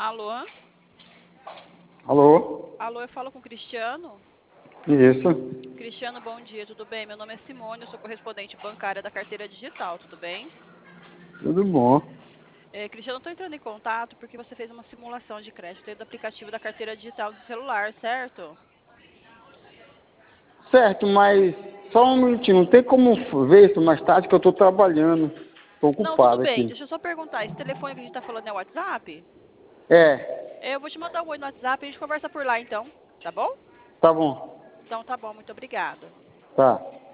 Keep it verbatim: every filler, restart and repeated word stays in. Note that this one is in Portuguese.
Alô? Alô? Alô, eu falo com o Cristiano? Isso. Cristiano, bom dia, tudo bem? Meu nome é Simone, eu sou correspondente bancária da carteira digital, tudo bem? Tudo bom. É, Cristiano, estou entrando em contato porque você fez uma simulação de crédito dentro do aplicativo da carteira digital do celular, certo? Certo, mas só um minutinho. Não tem como ver isso mais tarde que eu estou trabalhando. Estou Não, tudo ocupado bem, aqui. deixa eu só perguntar, esse telefone que a gente está falando é o WhatsApp? É, É, eu vou te mandar um oi no WhatsApp e a gente conversa por lá então, tá bom? tá bom. Então tá bom, muito obrigada. Tá.